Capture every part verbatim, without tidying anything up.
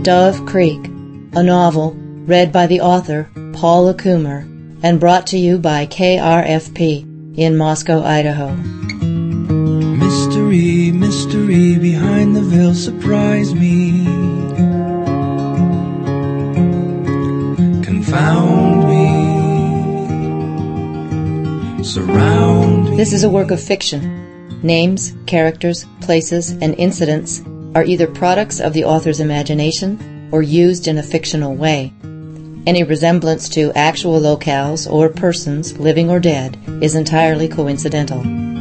Dove Creek, a novel read by the author Paula Coomer and brought to you by K R F P in Moscow, Idaho. Mystery, mystery behind the veil, surprise me, confound me, surround me. This is a work of fiction. Names, characters, places, and incidents are either products of the author's imagination or used in a fictional way. Any resemblance to actual locales or persons, living or dead, is entirely coincidental.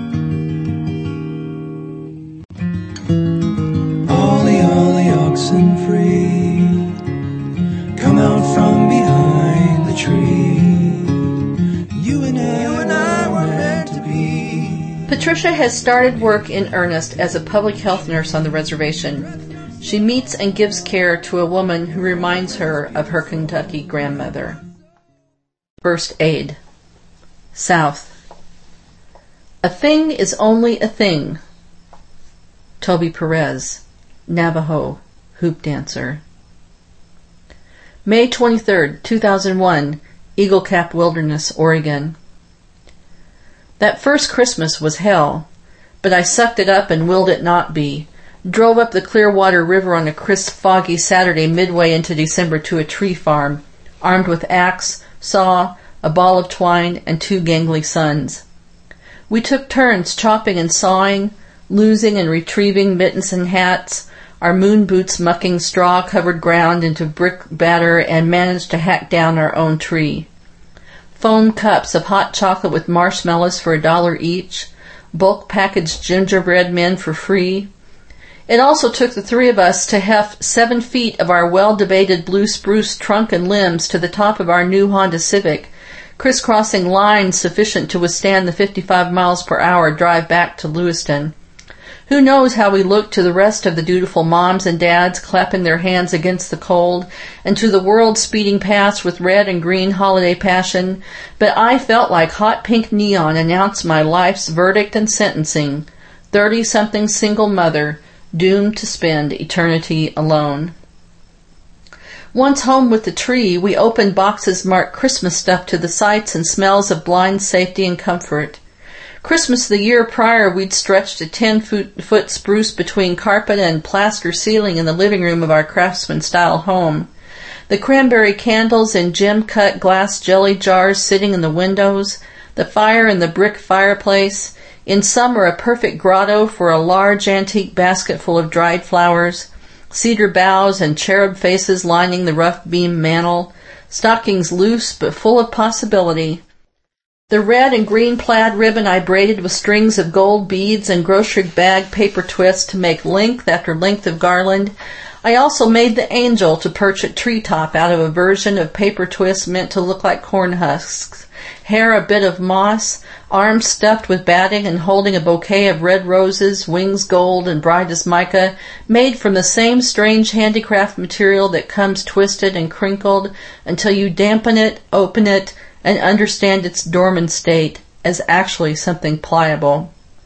Ollie, ollie, oxen free, come out from behind the tree. You and I, you and I were meant to be. Patricia has started work in earnest as a public health nurse on the reservation. She meets and gives care to a woman who reminds her of her Kentucky grandmother. First aid. South. A thing is only a thing. Toby Perez, Navajo, hoop dancer. May twenty-third, two thousand one, Eagle Cap Wilderness, Oregon. That first Christmas was hell, but I sucked it up and willed it not be. Drove up the Clearwater River on a crisp, foggy Saturday midway into December to a tree farm, armed with axe, saw, a ball of twine, and two gangly sons. We took turns chopping and sawing, losing and retrieving mittens and hats, our moon boots mucking straw-covered ground into brick batter, and managed to hack down our own tree. Foam cups of hot chocolate with marshmallows for a dollar each, bulk packaged gingerbread men for free. It also took the three of us to heft seven feet of our well-debated blue spruce trunk and limbs to the top of our new Honda Civic, crisscrossing lines sufficient to withstand the fifty-five miles per hour drive back to Lewiston. Who knows how we looked to the rest of the dutiful moms and dads clapping their hands against the cold, and to the world speeding past with red and green holiday passion, but I felt like hot pink neon announced my life's verdict and sentencing. Thirty-something single mother, doomed to spend eternity alone. Once home with the tree, we opened boxes marked Christmas stuff to the sights and smells of blind safety and comfort. Christmas the year prior, we'd stretched a ten-foot spruce between carpet and plaster ceiling in the living room of our craftsman-style home. The cranberry candles in gem-cut glass jelly jars sitting in the windows, the fire in the brick fireplace, in summer a perfect grotto for a large antique basket full of dried flowers, cedar boughs and cherub faces lining the rough beam mantel, stockings loose but full of possibility. The red and green plaid ribbon I braided with strings of gold beads and grocery bag paper twists to make length after length of garland. I also made the angel to perch at treetop out of a version of paper twists meant to look like corn husks, hair a bit of moss, arms stuffed with batting and holding a bouquet of red roses, wings gold and bright as mica, made from the same strange handicraft material that comes twisted and crinkled until you dampen it, open it, and understand its dormant state as actually something pliable.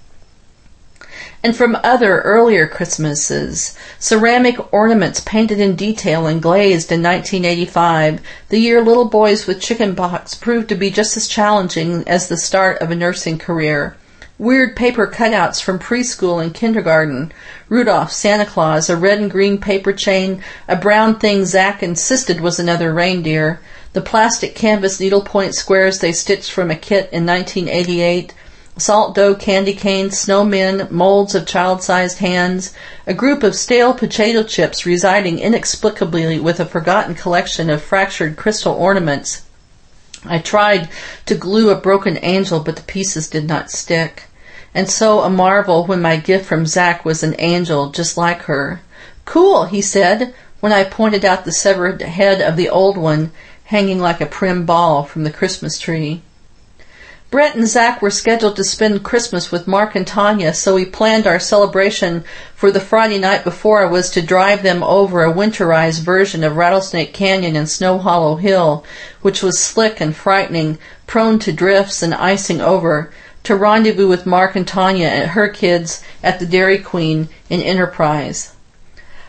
And from other earlier Christmases, ceramic ornaments painted in detail and glazed in nineteen eighty-five, the year little boys with chicken pox proved to be just as challenging as the start of a nursing career. Weird paper cutouts from preschool and kindergarten, Rudolph, Santa Claus, a red and green paper chain, a brown thing Zach insisted was another reindeer, the plastic canvas needlepoint squares they stitched from a kit in nineteen eighty-eight, salt dough candy canes, snowmen, molds of child-sized hands, a group of stale potato chips residing inexplicably with a forgotten collection of fractured crystal ornaments. I tried to glue a broken angel, but the pieces did not stick. And so a marvel when my gift from Zach was an angel just like her. "Cool," he said, when I pointed out the severed head of the old one hanging like a prim ball from the Christmas tree. Brett and Zach were scheduled to spend Christmas with Mark and Tanya, so we planned our celebration for the Friday night before I was to drive them over a winterized version of Rattlesnake Canyon and Snow Hollow Hill, which was slick and frightening, prone to drifts and icing over, to rendezvous with Mark and Tanya and her kids at the Dairy Queen in Enterprise.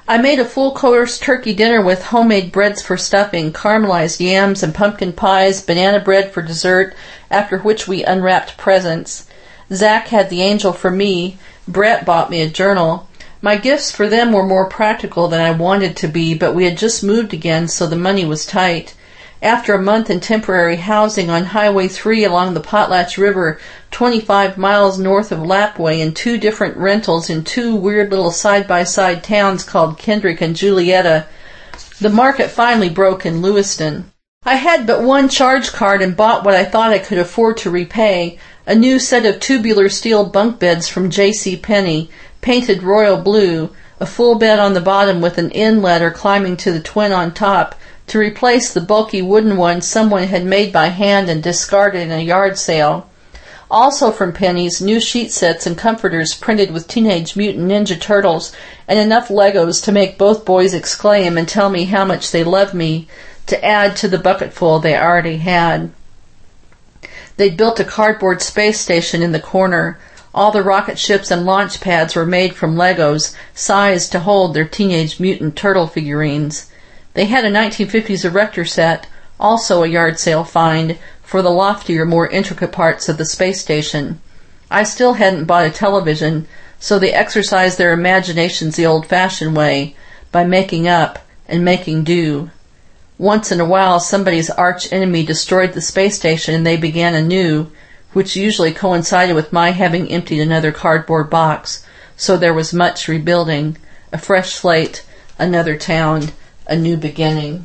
I made a full-course turkey dinner with homemade breads for stuffing, caramelized yams and pumpkin pies, banana bread for dessert, after which we unwrapped presents. Zach had the angel for me. Brett bought me a journal. My gifts for them were more practical than I wanted to be, but we had just moved again, so the money was tight. After a month in temporary housing on Highway three along the Potlatch River, twenty-five miles north of Lapway, in two different rentals in two weird little side-by-side towns called Kendrick and Julietta, the market finally broke in Lewiston. I had but one charge card and bought what I thought I could afford to repay, a new set of tubular steel bunk beds from J C Penney, painted royal blue, a full bed on the bottom with an N letter climbing to the twin on top, to replace the bulky wooden one someone had made by hand and discarded in a yard sale. Also from Penny's, new sheet sets and comforters printed with Teenage Mutant Ninja Turtles, and enough Legos to make both boys exclaim and tell me how much they loved me, to add to the bucketful they already had. They'd built a cardboard space station in the corner. All the rocket ships and launch pads were made from Legos, sized to hold their Teenage Mutant Turtle figurines. They had a nineteen fifties erector set, also a yard sale find, for the loftier, more intricate parts of the space station. I still hadn't bought a television, so they exercised their imaginations the old-fashioned way, by making up and making do. Once in a while, somebody's arch-enemy destroyed the space station and they began anew, which usually coincided with my having emptied another cardboard box, so there was much rebuilding, a fresh slate, another town, a new beginning.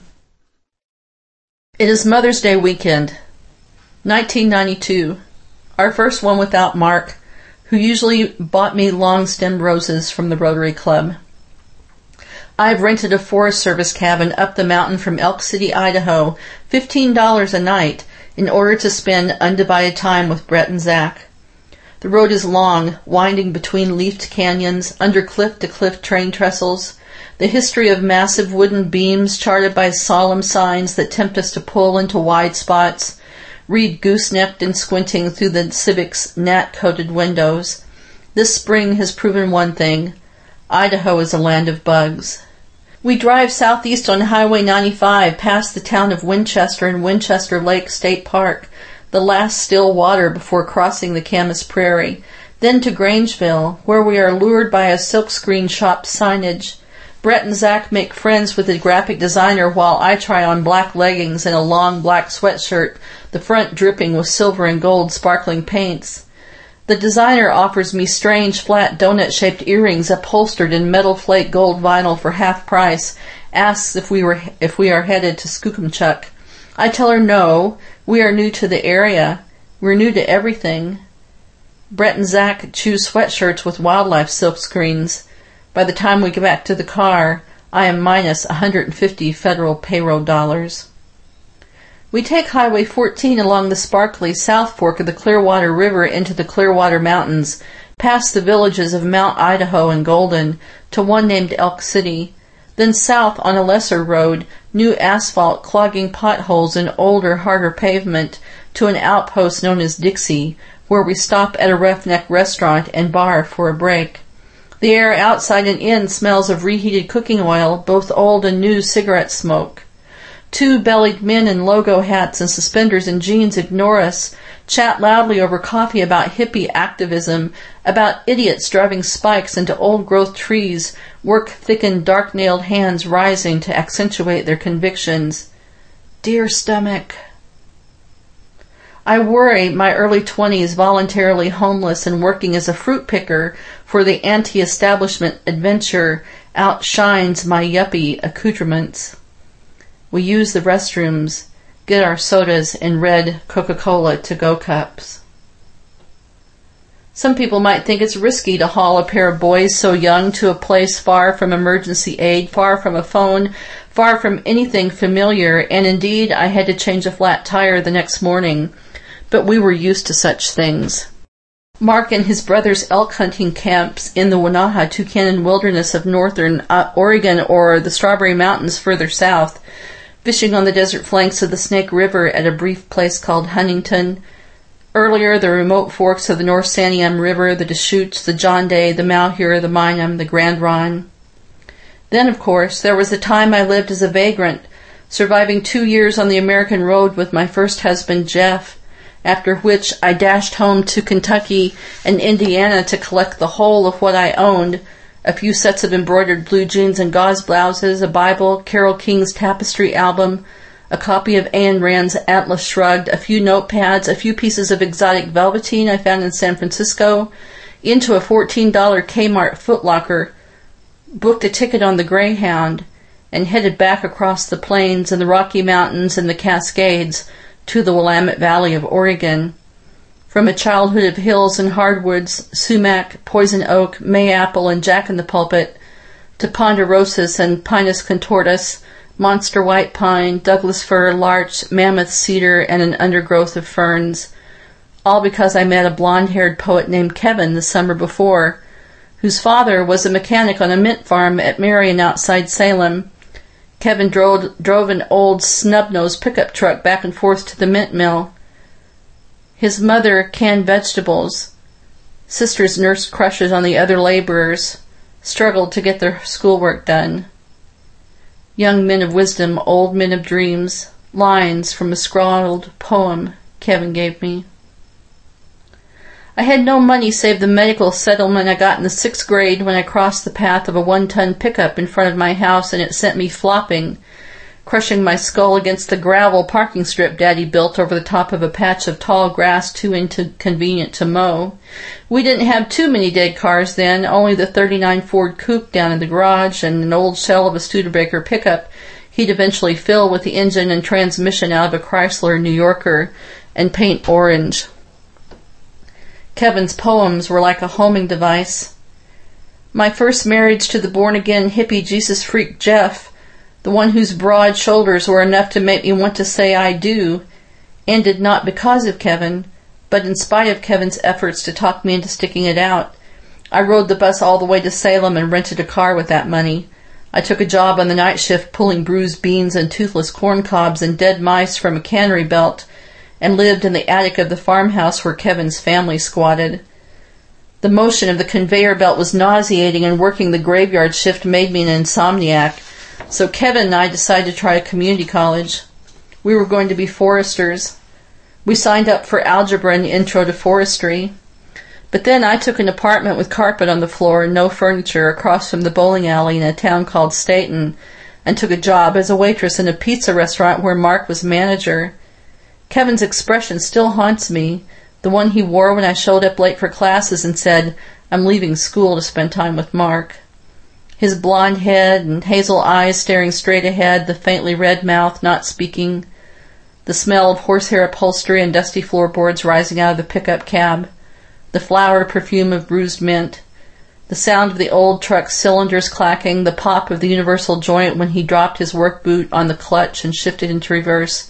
It is Mother's Day weekend, nineteen ninety-two, our first one without Mark, who usually bought me long-stemmed roses from the Rotary Club. I've rented a Forest Service cabin up the mountain from Elk City, Idaho, fifteen dollars a night, in order to spend undivided time with Brett and Zach. The road is long, winding between leafed canyons, under cliff-to-cliff train trestles, the history of massive wooden beams charted by solemn signs that tempt us to pull into wide spots, read goose-necked and squinting through the Civic's gnat-coated windows. This spring has proven one thing: Idaho is a land of bugs. We drive southeast on Highway ninety-five past the town of Winchester and Winchester Lake State Park, the last still water before crossing the Camas Prairie, then to Grangeville, where we are lured by a silkscreen shop signage. Brett and Zach make friends with the graphic designer while I try on black leggings and a long black sweatshirt, the front dripping with silver and gold sparkling paints. The designer offers me strange flat donut-shaped earrings upholstered in metal flake gold vinyl for half price, asks if we were if we are headed to Skookumchuck. I tell her no, we are new to the area. We're new to everything. Brett and Zach choose sweatshirts with wildlife silk screens. By the time we get back to the car, I am minus one hundred fifty federal payroll dollars. We take Highway fourteen along the sparkly South Fork of the Clearwater River into the Clearwater Mountains, past the villages of Mount Idaho and Golden, to one named Elk City, then south on a lesser road, new asphalt clogging potholes and older, harder pavement, to an outpost known as Dixie, where we stop at a roughneck restaurant and bar for a break. The air outside and in smells of reheated cooking oil, both old and new cigarette smoke. Two-bellied men in logo hats and suspenders and jeans ignore us, chat loudly over coffee about hippie activism, about idiots driving spikes into old-growth trees, work thickened, dark-nailed hands rising to accentuate their convictions. Dear stomach. I worry my early twenties voluntarily homeless and working as a fruit picker for the anti-establishment adventure outshines my yuppie accoutrements. We use the restrooms, get our sodas in red Coca-Cola to-go cups. Some people might think it's risky to haul a pair of boys so young to a place far from emergency aid, far from a phone, far from anything familiar, and indeed I had to change a flat tire the next morning, but we were used to such things. Mark and his brother's elk hunting camps in the Wanaha Tucannon Wilderness of northern uh, Oregon or the Strawberry Mountains further south, fishing on the desert flanks of the Snake River at a brief place called Huntington. Earlier, the remote forks of the North Santiam River, the Deschutes, the John Day, the Malheur, the Minam, the Grand Ronde. Then, of course, there was the time I lived as a vagrant, surviving two years on the American road with my first husband, Jeff, after which I dashed home to Kentucky and Indiana to collect the whole of what I owned, a few sets of embroidered blue jeans and gauze blouses, a Bible, Carole King's Tapestry album, a copy of Ayn Rand's Atlas Shrugged, a few notepads, a few pieces of exotic velveteen I found in San Francisco, into a fourteen dollar Kmart Foot Locker, booked a ticket on the Greyhound, and headed back across the plains and the Rocky Mountains and the Cascades to the Willamette Valley of Oregon. From a childhood of hills and hardwoods, sumac, poison oak, mayapple, and jack-in-the-pulpit, to ponderosis and pinus contortus, monster white pine, Douglas fir, larch, mammoth cedar, and an undergrowth of ferns, all because I met a blonde-haired poet named Kevin the summer before, whose father was a mechanic on a mint farm at Marion outside Salem. Kevin drove, drove an old snub-nosed pickup truck back and forth to the mint mill. His mother canned vegetables. Sisters nursed crushes on the other laborers, struggled to get their schoolwork done. Young men of wisdom, old men of dreams, lines from a scrawled poem Kevin gave me. I had no money save the medical settlement I got in the sixth grade when I crossed the path of a one-ton pickup in front of my house and it sent me flopping, crushing my skull against the gravel parking strip Daddy built over the top of a patch of tall grass too inconvenient to mow. We didn't have too many dead cars then, only the thirty-nine Ford Coupe down in the garage and an old shell of a Studebaker pickup he'd eventually fill with the engine and transmission out of a Chrysler New Yorker and paint orange. Kevin's poems were like a homing device. My first marriage to the born-again hippie Jesus freak Jeff, the one whose broad shoulders were enough to make me want to say I do, ended not because of Kevin, but in spite of Kevin's efforts to talk me into sticking it out. I rode the bus all the way to Salem and rented a car with that money. I took a job on the night shift pulling bruised beans and toothless corn cobs and dead mice from a cannery belt, and lived in the attic of the farmhouse where Kevin's family squatted. The motion of the conveyor belt was nauseating, and working the graveyard shift made me an insomniac, so Kevin and I decided to try a community college. We were going to be foresters. We signed up for algebra and intro to forestry. But then I took an apartment with carpet on the floor and no furniture across from the bowling alley in a town called Staten, and took a job as a waitress in a pizza restaurant where Mark was manager. Kevin's expression still haunts me, the one he wore when I showed up late for classes and said, "I'm leaving school to spend time with Mark." His blonde head and hazel eyes staring straight ahead, the faintly red mouth not speaking, the smell of horsehair upholstery and dusty floorboards rising out of the pickup cab, the flowered perfume of bruised mint, the sound of the old truck's cylinders clacking, the pop of the universal joint when he dropped his work boot on the clutch and shifted into reverse.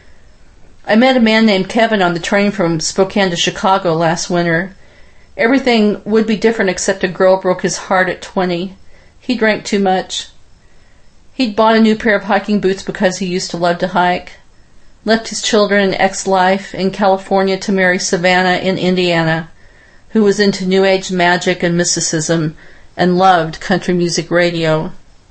I met a man named Kevin on the train from Spokane to Chicago last winter. Everything would be different except a girl broke his heart at twenty. He drank too much. He'd bought a new pair of hiking boots because he used to love to hike. Left his children and ex-life in California to marry Savannah in Indiana, who was into New Age magic and mysticism and loved country music radio.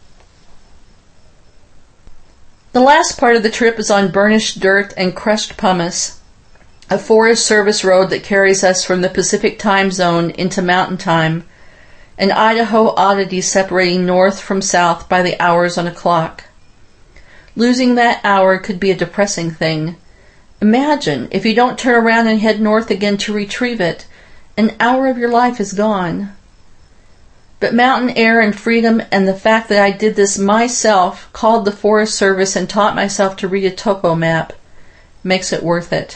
The last part of the trip is on burnished dirt and crushed pumice, a Forest Service road that carries us from the Pacific time zone into mountain time, an Idaho oddity separating north from south by the hours on a clock. Losing that hour could be a depressing thing. Imagine, if you don't turn around and head north again to retrieve it, an hour of your life is gone. But mountain air and freedom and the fact that I did this myself, called the Forest Service, and taught myself to read a topo map makes it worth it.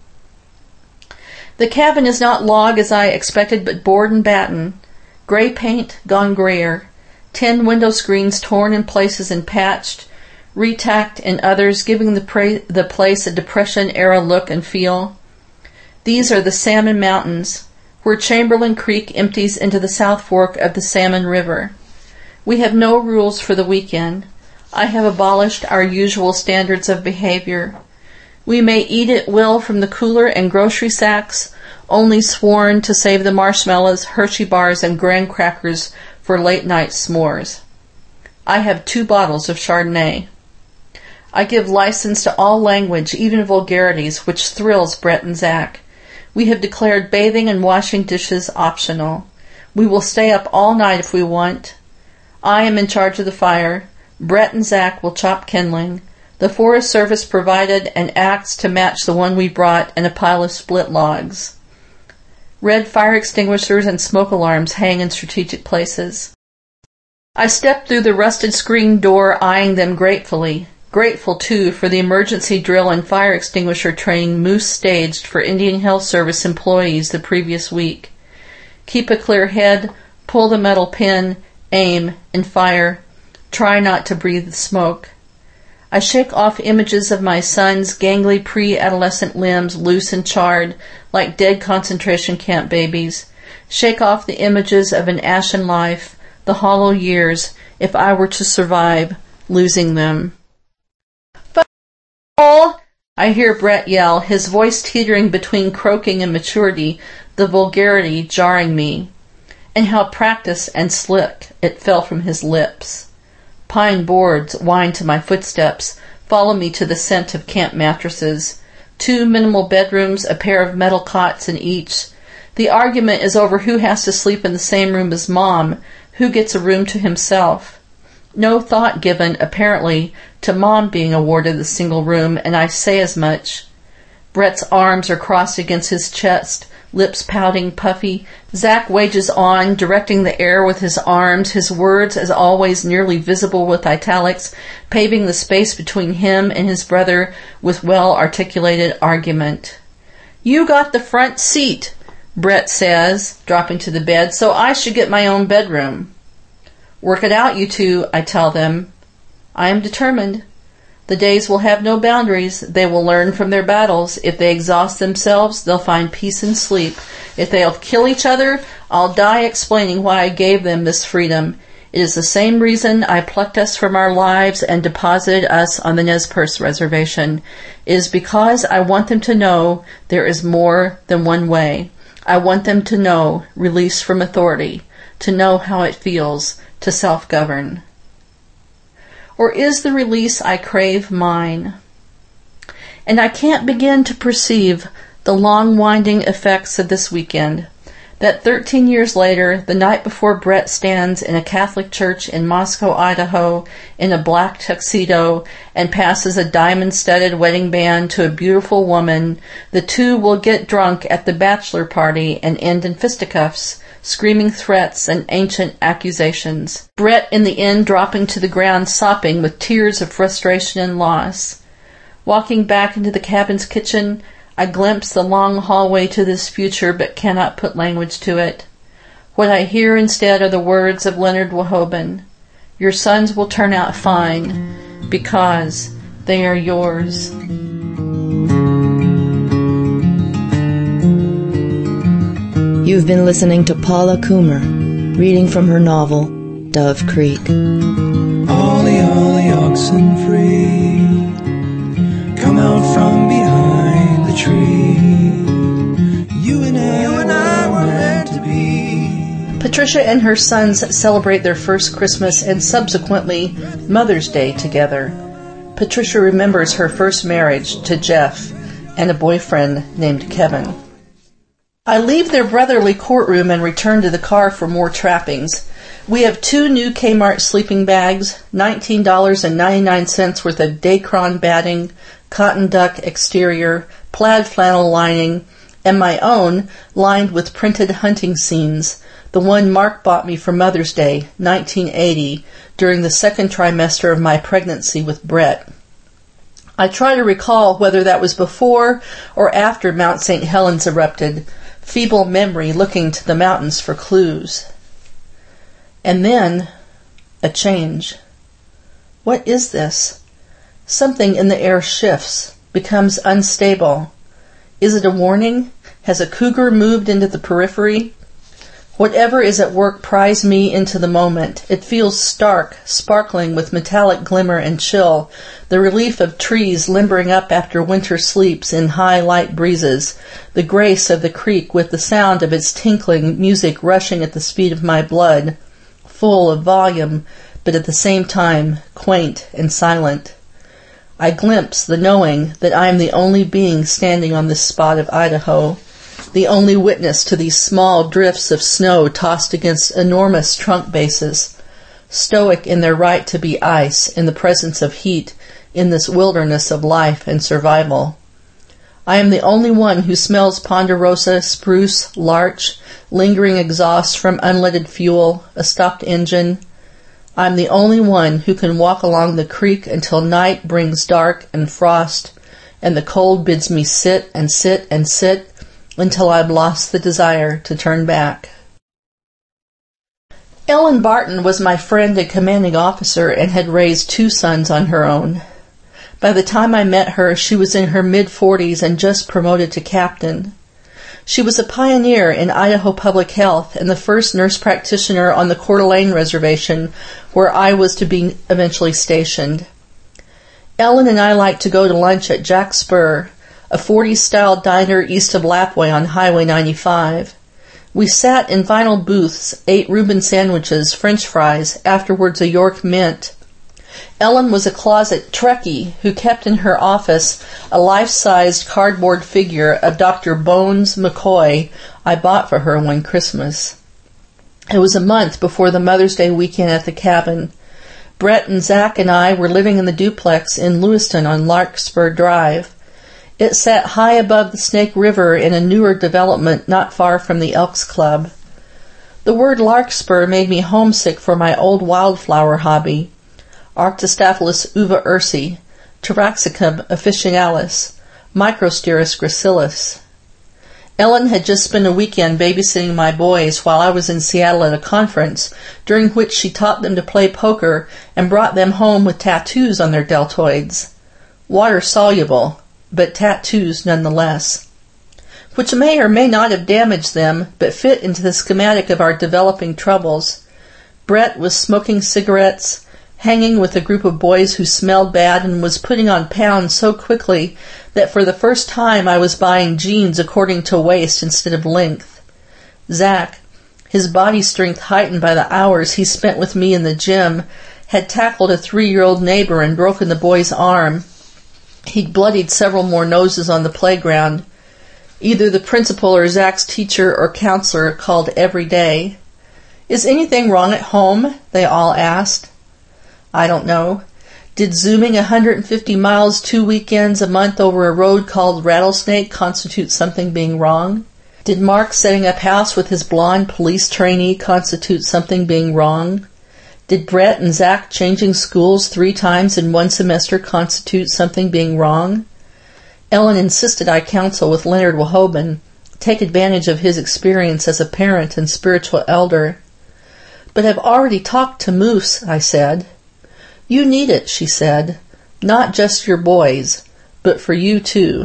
The cabin is not log as I expected, but board and batten. Gray paint gone grayer. Tin window screens torn in places and patched, retacked in others, giving the, pra- the place a Depression-era look and feel. These are the Salmon Mountains, where Chamberlain Creek empties into the South Fork of the Salmon River. We have no rules for the weekend. I have abolished our usual standards of behavior. We may eat at will from the cooler and grocery sacks, only sworn to save the marshmallows, Hershey bars, and graham crackers for late-night s'mores. I have two bottles of Chardonnay. I give license to all language, even vulgarities, which thrills Brett and Zach. We have declared bathing and washing dishes optional. We will stay up all night if we want. I am in charge of the fire. Brett and Zach will chop kindling. The Forest Service provided an axe to match the one we brought and a pile of split logs. Red fire extinguishers and smoke alarms hang in strategic places. I stepped through the rusted screen door, eyeing them gratefully. Grateful, too, for the emergency drill and fire extinguisher training Moose staged for Indian Health Service employees the previous week. Keep a clear head, pull the metal pin, aim, and fire. Try not to breathe the smoke. I shake off images of my son's gangly pre-adolescent limbs loose and charred, like dead concentration camp babies. Shake off the images of an ashen life, the hollow years, if I were to survive, losing them. "F***all!" I hear Brett yell, his voice teetering between croaking and maturity, the vulgarity jarring me. And how practiced and slick it fell from his lips. Pine boards wind to my footsteps, follow me to the scent of camp mattresses. Two minimal bedrooms, a pair of metal cots in each. The argument is over who has to sleep in the same room as Mom, who gets a room to himself. No thought given, apparently, to Mom being awarded the single room, and I say as much. Brett's arms are crossed against his chest, lips pouting, puffy. Zach wages on, directing the air with his arms, his words, as always, nearly visible with italics, paving the space between him and his brother with well-articulated argument. "You got the front seat," Brett says, dropping to the bed, "so I should get my own bedroom." "Work it out, you two," I tell them. I am determined. The days will have no boundaries. They will learn from their battles. If they exhaust themselves, they'll find peace in sleep. If they'll kill each other, I'll die explaining why I gave them this freedom. It is the same reason I plucked us from our lives and deposited us on the Nez Perce reservation. It is because I want them to know there is more than one way. I want them to know release from authority, to know how it feels to self-govern. Or is the release I crave mine? And I can't begin to perceive the long-winding effects of this weekend. That thirteen years later, the night before Brett stands in a Catholic church in Moscow, Idaho, in a black tuxedo and passes a diamond-studded wedding band to a beautiful woman, the two will get drunk at the bachelor party and end in fisticuffs, screaming threats and ancient accusations. Brett in the end dropping to the ground sopping with tears of frustration and loss. Walking back into the cabin's kitchen, I glimpse the long hallway to this future but cannot put language to it. What I hear instead are the words of Leonard Wauchoben. Your sons will turn out fine because they are yours. You've been listening to Paula Coomer, reading from her novel, Dove Creek. Ollie, ollie, oxen free, come out from behind the tree. You and I, you and I were meant to be. Patricia and her sons celebrate their first Christmas and subsequently Mother's Day together. Patricia remembers her first marriage to Jeff and a boyfriend named Kevin. I leave their brotherly courtroom and return to the car for more trappings. We have two new Kmart sleeping bags, nineteen dollars and ninety-nine cents worth of Dacron batting, cotton duck exterior, plaid flannel lining, and my own lined with printed hunting scenes, the one Mark bought me for Mother's Day, nineteen eighty, during the second trimester of my pregnancy with Brett. I try to recall whether that was before or after Mount Saint Helens erupted, feeble memory looking to the mountains for clues. And then, a change. What is this? Something in the air shifts, becomes unstable. Is it a warning? Has a cougar moved into the periphery? Whatever is at work pries me into the moment. It feels stark, sparkling with metallic glimmer and chill, the relief of trees limbering up after winter sleeps in high light breezes, the grace of the creek with the sound of its tinkling music rushing at the speed of my blood, full of volume, but at the same time quaint and silent. I glimpse the knowing that I am the only being standing on this spot of Idaho, the only witness to these small drifts of snow tossed against enormous trunk bases, stoic in their right to be ice in the presence of heat in this wilderness of life and survival. I am the only one who smells ponderosa, spruce, larch, lingering exhaust from unleaded fuel, a stopped engine. I am the only one who can walk along the creek until night brings dark and frost, and the cold bids me sit and sit and sit until I've lost the desire to turn back. Ellen Barton was my friend and commanding officer and had raised two sons on her own. By the time I met her, she was in her mid-forties and just promoted to captain. She was a pioneer in Idaho public health and the first nurse practitioner on the Coeur d'Alene Reservation, where I was to be eventually stationed. Ellen and I liked to go to lunch at Jack Spur, a forties-style diner east of Lapwai on Highway ninety-five. We sat in vinyl booths, ate Reuben sandwiches, French fries, afterwards a York mint. Ellen was a closet Trekkie who kept in her office a life-sized cardboard figure of Doctor Bones McCoy I bought for her one Christmas. It was a month before the Mother's Day weekend at the cabin. Brett and Zach and I were living in the duplex in Lewiston on Larkspur Drive. It sat high above the Snake River in a newer development not far from the Elks Club. The word Larkspur made me homesick for my old wildflower hobby, Arctostaphylos uva ursi, Taraxacum officinalis, Microsteris gracilis. Ellen had just spent a weekend babysitting my boys while I was in Seattle at a conference, during which she taught them to play poker and brought them home with tattoos on their deltoids. Water-soluble, but tattoos nonetheless, which may or may not have damaged them, but fit into the schematic of our developing troubles. Brett was smoking cigarettes, hanging with a group of boys who smelled bad, and was putting on pounds so quickly that for the first time I was buying jeans according to waist instead of length. Zach, his body strength heightened by the hours he spent with me in the gym, had tackled a three-year-old neighbor and broken the boy's arm. He'd bloodied several more noses on the playground. Either the principal or Zach's teacher or counselor called every day. "Is anything wrong at home?" they all asked. I don't know. Did zooming one hundred fifty miles two weekends a month over a road called Rattlesnake constitute something being wrong? Did Mark setting up house with his blonde police trainee constitute something being wrong? Did Brett and Zach changing schools three times in one semester constitute something being wrong? Ellen insisted I counsel with Leonard Wahobin, take advantage of his experience as a parent and spiritual elder. "But I've already talked to Moose," I said. "You need it," she said. "Not just your boys, but for you too."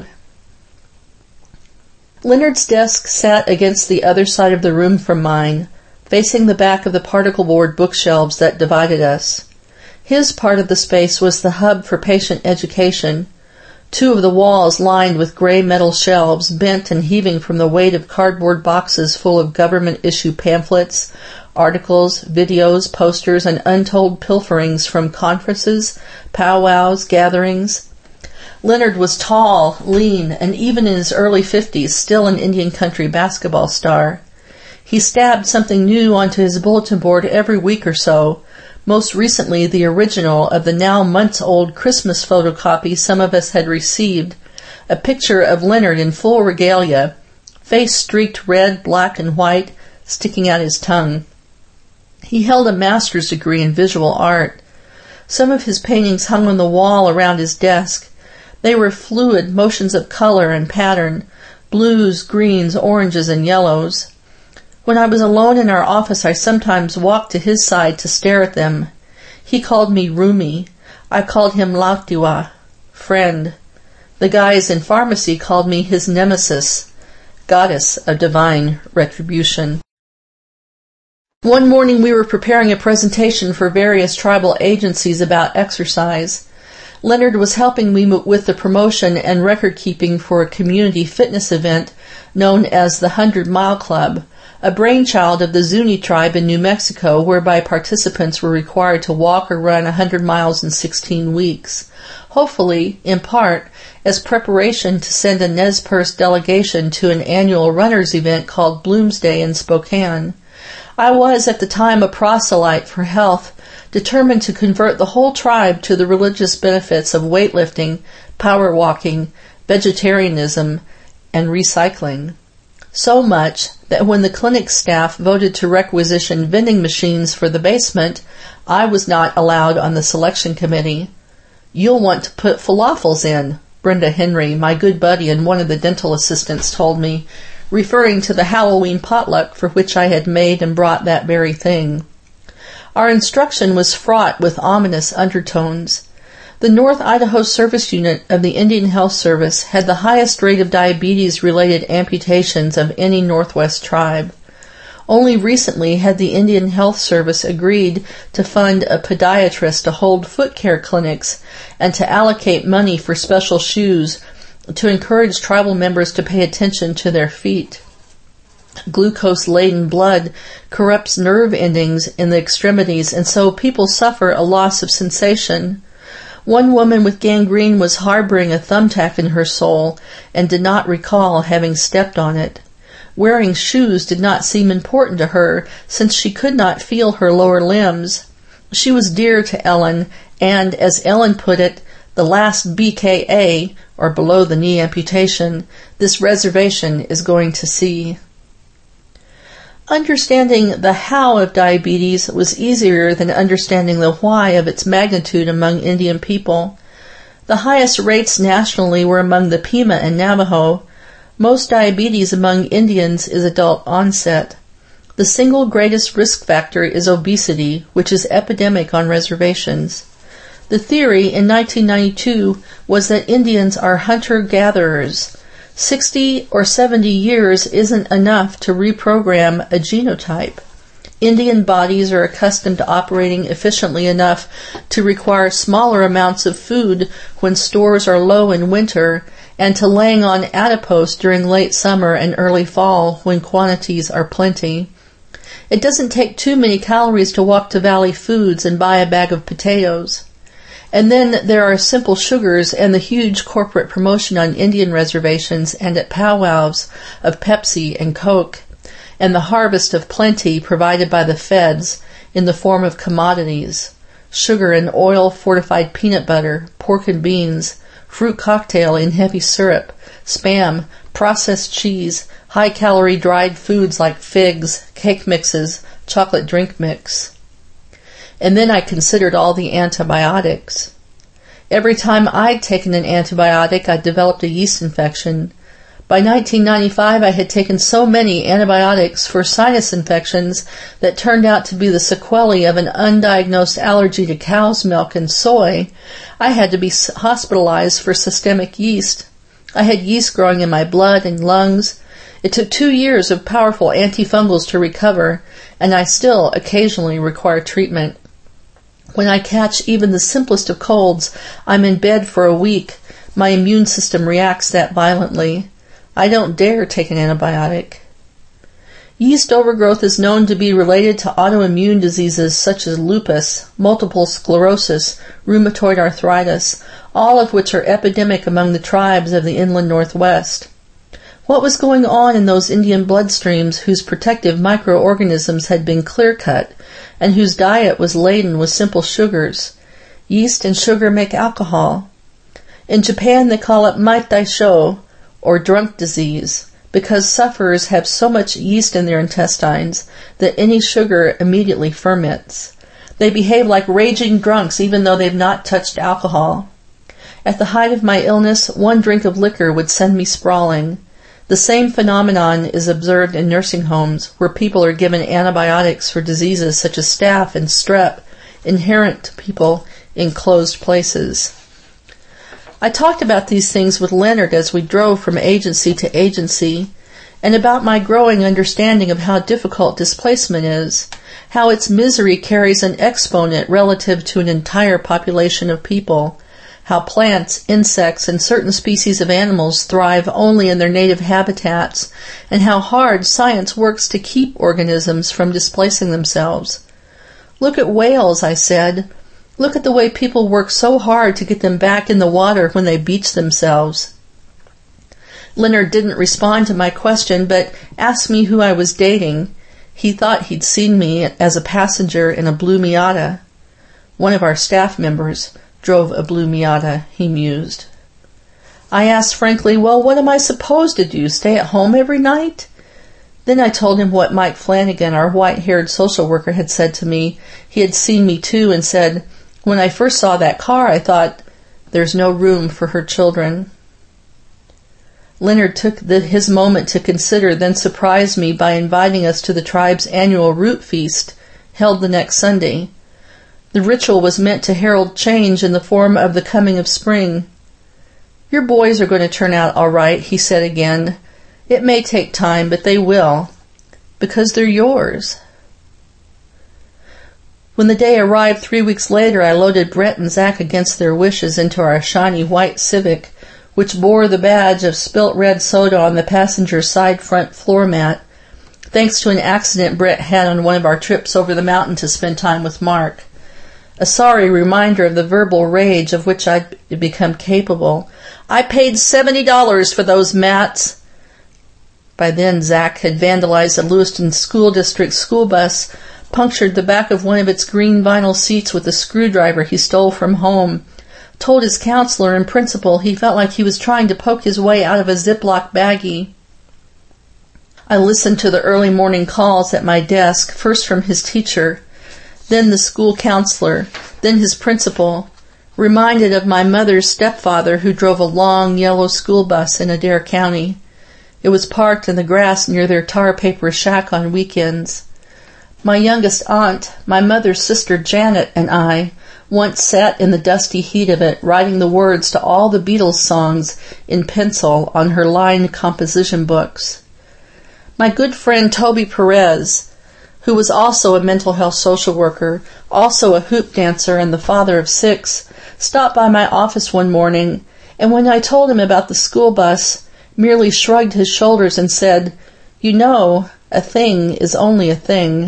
Leonard's desk sat against the other side of the room from mine, facing the back of the particle board bookshelves that divided us. His part of the space was the hub for patient education, two of the walls lined with gray metal shelves, bent and heaving from the weight of cardboard boxes full of government-issue pamphlets, articles, videos, posters, and untold pilferings from conferences, powwows, gatherings. Leonard was tall, lean, and even in his early fifties, still an Indian country basketball star. He stabbed something new onto his bulletin board every week or so, most recently the original of the now months-old Christmas photocopy some of us had received, a picture of Leonard in full regalia, face streaked red, black, and white, sticking out his tongue. He held a master's degree in visual art. Some of his paintings hung on the wall around his desk. They were fluid motions of color and pattern, blues, greens, oranges, and yellows. When I was alone in our office, I sometimes walked to his side to stare at them. He called me Rumi. I called him Lautiwa, friend. The guys in pharmacy called me his nemesis, goddess of divine retribution. One morning we were preparing a presentation for various tribal agencies about exercise. Leonard was helping me with the promotion and record-keeping for a community fitness event known as the Hundred Mile Club, a brainchild of the Zuni tribe in New Mexico, whereby participants were required to walk or run one hundred miles in sixteen weeks. Hopefully, in part, as preparation to send a Nez Perce delegation to an annual runners event called Bloomsday in Spokane. I was at the time a proselyte for health, determined to convert the whole tribe to the religious benefits of weightlifting, power walking, vegetarianism, and recycling. So much that when the clinic staff voted to requisition vending machines for the basement, I was not allowed on the selection committee. "You'll want to put falafels in," Brenda Henry, my good buddy and one of the dental assistants, told me, referring to the Halloween potluck for which I had made and brought that very thing. Our instruction was fraught with ominous undertones. The North Idaho Service Unit of the Indian Health Service had the highest rate of diabetes-related amputations of any Northwest tribe. Only recently had the Indian Health Service agreed to fund a podiatrist to hold foot care clinics and to allocate money for special shoes to encourage tribal members to pay attention to their feet. Glucose-laden blood corrupts nerve endings in the extremities, and so people suffer a loss of sensation. One woman with gangrene was harboring a thumbtack in her sole and did not recall having stepped on it. Wearing shoes did not seem important to her, since she could not feel her lower limbs. She was dear to Ellen, and, as Ellen put it, the last B K A, or below-the-knee amputation, this reservation is going to see. Understanding the how of diabetes was easier than understanding the why of its magnitude among Indian people. The highest rates nationally were among the Pima and Navajo. Most diabetes among Indians is adult onset. The single greatest risk factor is obesity, which is epidemic on reservations. The theory in nineteen ninety-two was that Indians are hunter-gatherers. Sixty or seventy years isn't enough to reprogram a genotype. Indian bodies are accustomed to operating efficiently enough to require smaller amounts of food when stores are low in winter, and to laying on adipose during late summer and early fall when quantities are plenty. It doesn't take too many calories to walk to Valley Foods and buy a bag of potatoes. And then there are simple sugars and the huge corporate promotion on Indian reservations and at powwows of Pepsi and Coke, and the harvest of plenty provided by the feds in the form of commodities: sugar and oil-fortified peanut butter, pork and beans, fruit cocktail in heavy syrup, Spam, processed cheese, high-calorie dried foods like figs, cake mixes, chocolate drink mix. And then I considered all the antibiotics. Every time I'd taken an antibiotic, I'd developed a yeast infection. By nineteen ninety-five, I had taken so many antibiotics for sinus infections that turned out to be the sequelae of an undiagnosed allergy to cow's milk and soy. I had to be hospitalized for systemic yeast. I had yeast growing in my blood and lungs. It took two years of powerful antifungals to recover, and I still occasionally require treatment. When I catch even the simplest of colds, I'm in bed for a week. My immune system reacts that violently. I don't dare take an antibiotic. Yeast overgrowth is known to be related to autoimmune diseases such as lupus, multiple sclerosis, rheumatoid arthritis, all of which are epidemic among the tribes of the inland Northwest. What was going on in those Indian bloodstreams whose protective microorganisms had been clear-cut and whose diet was laden with simple sugars? Yeast and sugar make alcohol. In Japan they call it maitaisho, or drunk disease, because sufferers have so much yeast in their intestines that any sugar immediately ferments. They behave like raging drunks even though they've not touched alcohol. At the height of my illness, one drink of liquor would send me sprawling. The same phenomenon is observed in nursing homes, where people are given antibiotics for diseases such as staph and strep, inherent to people in closed places. I talked about these things with Leonard as we drove from agency to agency, and about my growing understanding of how difficult displacement is, how its misery carries an exponent relative to an entire population of people, how plants, insects, and certain species of animals thrive only in their native habitats, and how hard science works to keep organisms from displacing themselves. Look at whales, I said. Look at the way people work so hard to get them back in the water when they beach themselves. Leonard didn't respond to my question, but asked me who I was dating. He thought he'd seen me as a passenger in a blue Miata. One of our staff members drove a blue Miata, he mused. I asked frankly, well, what am I supposed to do, stay at home every night? Then I told him what Mike Flanagan, our white-haired social worker, had said to me. He had seen me too and said, when I first saw that car, I thought, there's no room for her children. Leonard took the, his moment to consider, then surprised me by inviting us to the tribe's annual root feast, held the next Sunday. The ritual was meant to herald change in the form of the coming of spring. Your boys are going to turn out all right, he said again. It may take time, but they will, because they're yours. When the day arrived three weeks later, I loaded Brett and Zach against their wishes into our shiny white Civic, which bore the badge of spilt red soda on the passenger side front floor mat, thanks to an accident Brett had on one of our trips over the mountain to spend time with Mark. A sorry reminder of the verbal rage of which I'd become capable. I paid seventy dollars for those mats. By then, Zach had vandalized the Lewiston School District school bus, punctured the back of one of its green vinyl seats with a screwdriver he stole from home, told his counselor and principal he felt like he was trying to poke his way out of a Ziploc baggie. I listened to the early morning calls at my desk, first from his teacher, then the school counselor, then his principal, reminded of my mother's stepfather who drove a long yellow school bus in Adair County. It was parked in the grass near their tar paper shack on weekends. My youngest aunt, my mother's sister Janet, and I once sat in the dusty heat of it, writing the words to all the Beatles songs in pencil on her lined composition books. My good friend Toby Perez, who was also a mental health social worker, also a hoop dancer and the father of six, stopped by my office one morning, and when I told him about the school bus, merely shrugged his shoulders and said, "You know, a thing is only a thing."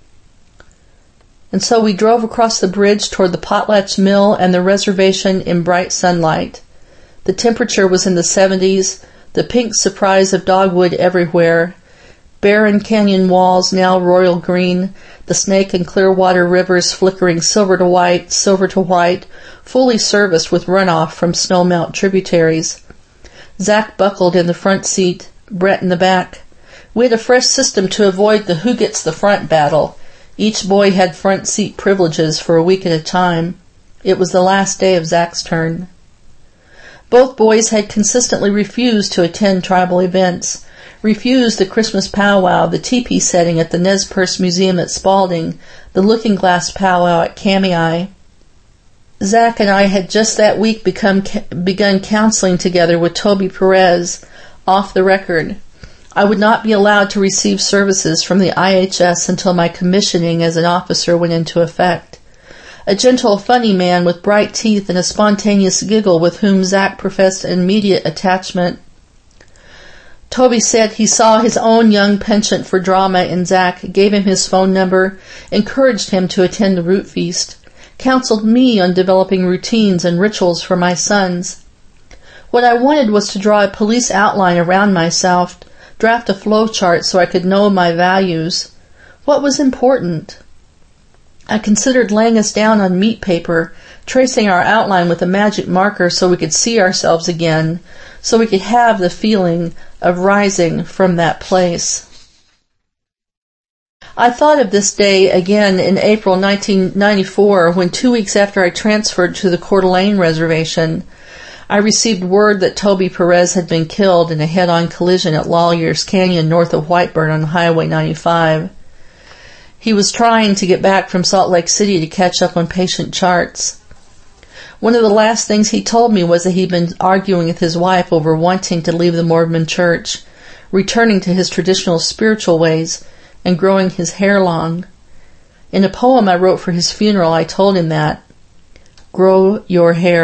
And so we drove across the bridge toward the Potlatch Mill and the reservation in bright sunlight. The temperature was in the seventies, the pink surprise of dogwood everywhere, barren canyon walls now royal green, the Snake and Clearwater rivers flickering silver to white, silver to white, fully serviced with runoff from snowmelt tributaries. Zach buckled in the front seat, Brett in the back. We had a fresh system to avoid the who gets the front battle. Each boy had front seat privileges for a week at a time. It was the last day of Zach's turn. Both boys had consistently refused to attend tribal events, refused the Christmas powwow, the teepee setting at the Nez Perce Museum at Spalding, the Looking Glass powwow at Kamei. Zach and I had just that week become begun counseling together with Toby Perez, off the record. I would not be allowed to receive services from the I H S until my commissioning as an officer went into effect. A gentle, funny man with bright teeth and a spontaneous giggle with whom Zach professed an immediate attachment. Toby said he saw his own young penchant for drama in Zach, gave him his phone number, encouraged him to attend the root feast, counseled me on developing routines and rituals for my sons. What I wanted was to draw a police outline around myself, draft a flow chart so I could know my values. What was important? I considered laying us down on meat paper, tracing our outline with a magic marker so we could see ourselves again, so we could have the feeling of rising from that place. I thought of this day again in April nineteen ninety-four when two weeks after I transferred to the Coeur d'Alene Reservation, I received word that Toby Perez had been killed in a head-on collision at Lawyers Canyon north of Whiteburn on Highway ninety-five. He was trying to get back from Salt Lake City to catch up on patient charts. One of the last things he told me was that he'd been arguing with his wife over wanting to leave the Mormon church, returning to his traditional spiritual ways, and growing his hair long. In a poem I wrote for his funeral, I told him that, "Grow your hair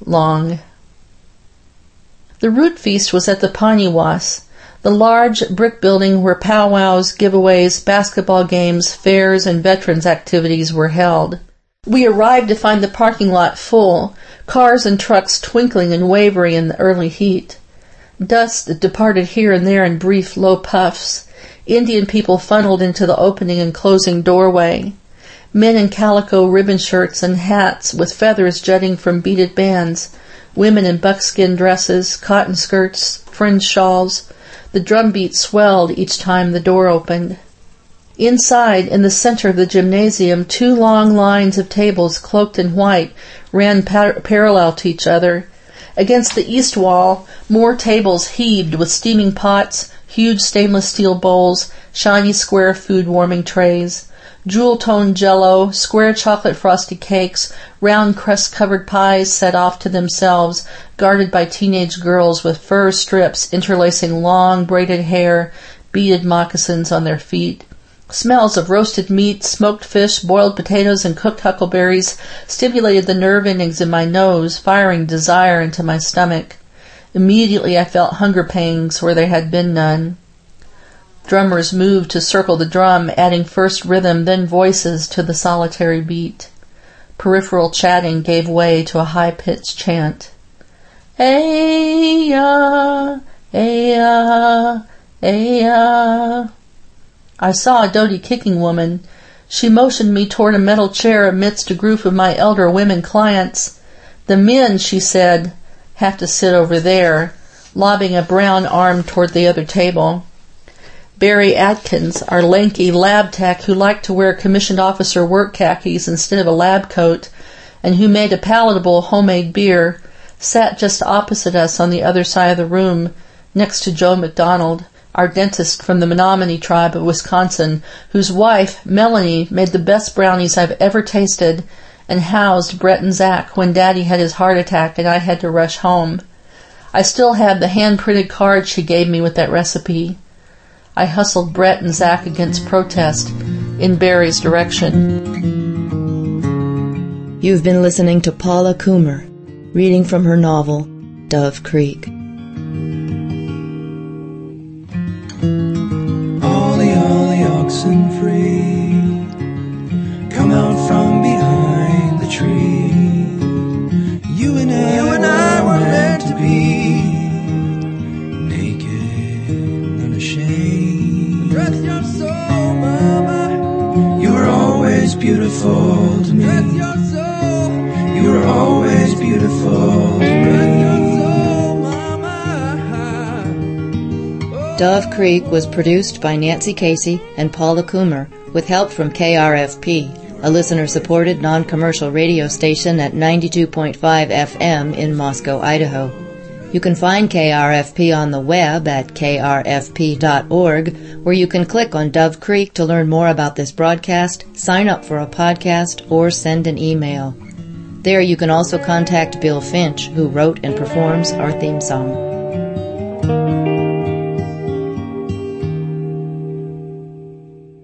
long. The root feast was at the Paniwas, the large brick building where powwows, giveaways, basketball games, fairs, and veterans activities were held. We arrived to find the parking lot full, cars and trucks twinkling and wavering in the early heat. Dust departed here and there in brief, low puffs. Indian people funneled into the opening and closing doorway. Men in calico ribbon shirts and hats with feathers jutting from beaded bands. Women in buckskin dresses, cotton skirts, fringed shawls. The drum beat swelled each time the door opened. Inside, in the center of the gymnasium, two long lines of tables cloaked in white ran par- parallel to each other. Against the east wall, more tables heaved with steaming pots, huge stainless steel bowls, shiny square food-warming trays. Jewel-toned jello, square chocolate frosty cakes, round crust-covered pies set off to themselves, guarded by teenage girls with fur strips interlacing long braided hair, beaded moccasins on their feet. Smells of roasted meat, smoked fish, boiled potatoes, and cooked huckleberries stimulated the nerve endings in my nose, firing desire into my stomach. Immediately I felt hunger pangs where there had been none. Drummers moved to circle the drum, adding first rhythm, then voices to the solitary beat. Peripheral chatting gave way to a high-pitched chant. Ay-ya, ay-ya, ay-ya. I saw a Dodi kicking woman. She motioned me toward a metal chair amidst a group of my elder women clients. The men, she said, have to sit over there, lobbing a brown arm toward the other table. Barry Atkins, our lanky lab tech who liked to wear commissioned officer work khakis instead of a lab coat, and who made a palatable homemade beer, sat just opposite us on the other side of the room, next to Joe McDonald, our dentist from the Menominee tribe of Wisconsin, whose wife, Melanie, made the best brownies I've ever tasted and housed Brett and Zach when Daddy had his heart attack and I had to rush home. I still have the hand-printed card she gave me with that recipe. I hustled Brett and Zach against protest in Barry's direction. You've been listening to Paula Coomer, reading from her novel, Dove Creek. All the, all the oxen free come out from behind the tree. You and I, you and I were meant to be naked, unashamed. Dress your soul, mama. You were always beautiful to me. Dress your soul. You were always beautiful to me. Dove Creek was produced by Nancy Casey and Paula Coomer with help from K R F P, a listener-supported non-commercial radio station at ninety-two point five F M in Moscow, Idaho. You can find K R F P on the web at k r f p dot org, where you can click on Dove Creek to learn more about this broadcast, sign up for a podcast, or send an email. There you can also contact Bill Finch, who wrote and performs our theme song.